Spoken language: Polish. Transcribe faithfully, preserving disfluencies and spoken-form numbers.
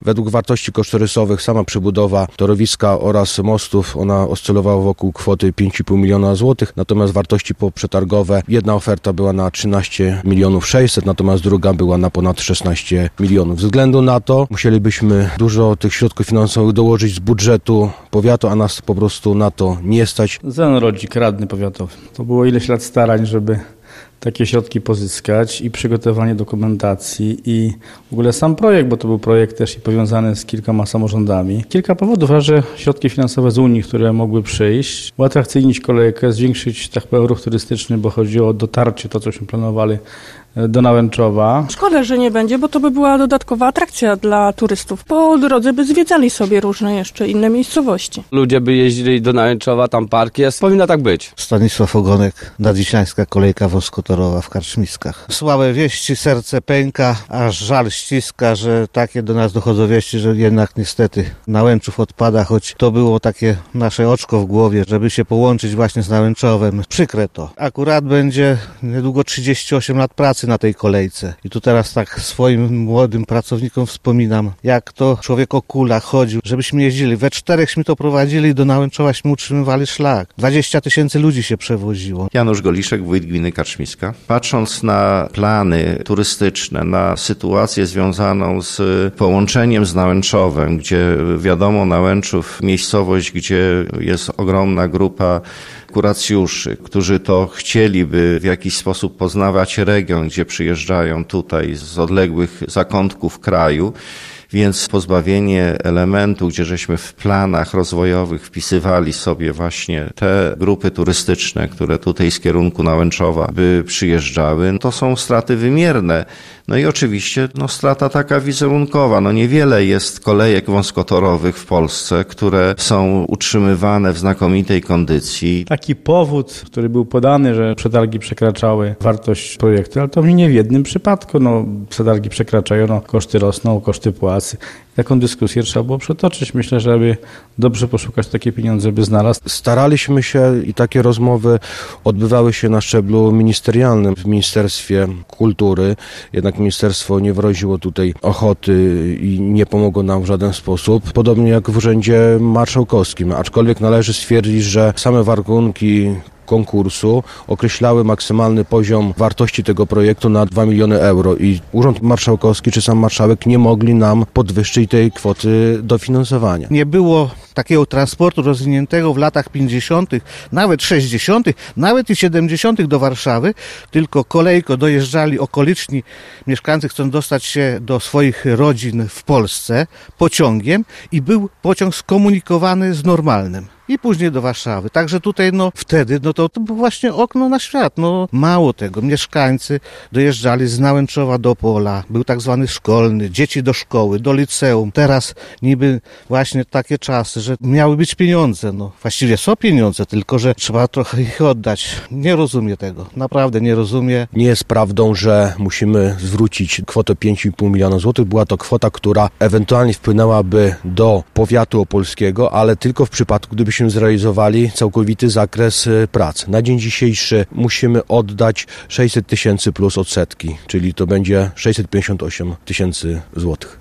Według wartości kosztorysowych sama przebudowa torowiska oraz mostów, ona oscylowała wokół kwoty pięć i pół miliona złotych, natomiast wartości poprzetargowe, jedna oferta była na trzynaście milionów sześćset, natomiast druga była na ponad szesnaście milionów. Ze względu na to musielibyśmy dużo tych środków finansowych dołożyć z budżetu powiatu, a nas po prostu na to nie stać. Zen Rodzik, radny powiatowy. To było ileś lat starań, żeby takie środki pozyskać i przygotowanie dokumentacji i w ogóle sam projekt, bo to był projekt też i powiązany z kilkoma samorządami. Kilka powodów, że środki finansowe z Unii, które mogły przyjść, uatrakcyjnić kolejkę, zwiększyć tak powiem ruch turystyczny, bo chodziło o dotarcie, to cośmy planowali, do Nałęczowa. Szkoda, że nie będzie, bo to by była dodatkowa atrakcja dla turystów. Po drodze by zwiedzali sobie różne jeszcze inne miejscowości. Ludzie by jeździli do Nałęczowa, tam park jest. Powinno tak być. Stanisław Ogonek, nadwiślańska kolejka wąskotorowa w Karczmiskach. Słabe wieści, serce pęka, aż żal ściska, że takie do nas dochodzą wieści, że jednak niestety Nałęczów odpada, choć to było takie nasze oczko w głowie, żeby się połączyć właśnie z Nałęczowem. Przykre to. Akurat będzie niedługo trzydzieści osiem lat pracy na tej kolejce. I tu teraz tak swoim młodym pracownikom wspominam, jak to człowiek o kulach chodził, żebyśmy jeździli. We czterechśmy to prowadzili i do Nałęczowaśmy utrzymywali szlak. dwadzieścia tysięcy ludzi się przewoziło. Janusz Goliszek, wójt gminy Karczmiska. Patrząc na plany turystyczne, na sytuację związaną z połączeniem z Nałęczowem, gdzie wiadomo, Nałęczów, miejscowość, gdzie jest ogromna grupa kuracjuszy, którzy to chcieliby w jakiś sposób poznawać region, gdzie przyjeżdżają tutaj z odległych zakątków kraju, więc pozbawienie elementu, gdzie żeśmy w planach rozwojowych wpisywali sobie właśnie te grupy turystyczne, które tutaj z kierunku Nałęczowa by przyjeżdżały, to są straty wymierne. No i oczywiście no, strata taka wizerunkowa. No niewiele jest kolejek wąskotorowych w Polsce, które są utrzymywane w znakomitej kondycji. Taki powód, który był podany, że przetargi przekraczały wartość projektu, ale to nie w jednym przypadku. No, przetargi przekraczają, no, koszty rosną, koszty płacy. Taką dyskusję trzeba było przetoczyć. Myślę, żeby dobrze poszukać takie pieniądze, by znalazł. Staraliśmy się i takie rozmowy odbywały się na szczeblu ministerialnym w Ministerstwie Kultury. Jednak ministerstwo nie wyraziło tutaj ochoty i nie pomogło nam w żaden sposób. Podobnie jak w Urzędzie Marszałkowskim. Aczkolwiek należy stwierdzić, że same warunki konkursu określały maksymalny poziom wartości tego projektu na dwa miliony euro i Urząd Marszałkowski czy sam marszałek nie mogli nam podwyższyć tej kwoty dofinansowania. Nie było takiego transportu rozwiniętego w latach pięćdziesiątych, nawet sześćdziesiątych, nawet i siedemdziesiątych do Warszawy, tylko kolejko dojeżdżali okoliczni mieszkańcy, chcąc dostać się do swoich rodzin w Polsce pociągiem i był pociąg skomunikowany z normalnym. I później do Warszawy. Także tutaj no wtedy no to, to było właśnie okno na świat. No mało tego, mieszkańcy dojeżdżali z Nałęczowa do Opola. Był tak zwany szkolny, dzieci do szkoły, do liceum. Teraz niby właśnie takie czasy, że miały być pieniądze. No właściwie są pieniądze, tylko że trzeba trochę ich oddać. Nie rozumiem tego. Naprawdę nie rozumiem. Nie jest prawdą, że musimy zwrócić kwotę pięć i pół miliona złotych. Była to kwota, która ewentualnie wpłynęłaby do powiatu opolskiego, ale tylko w przypadku, gdybyśmy zrealizowali całkowity zakres prac. Na dzień dzisiejszy musimy oddać sześćset tysięcy plus odsetki, czyli to będzie sześćset pięćdziesiąt osiem tysięcy złotych.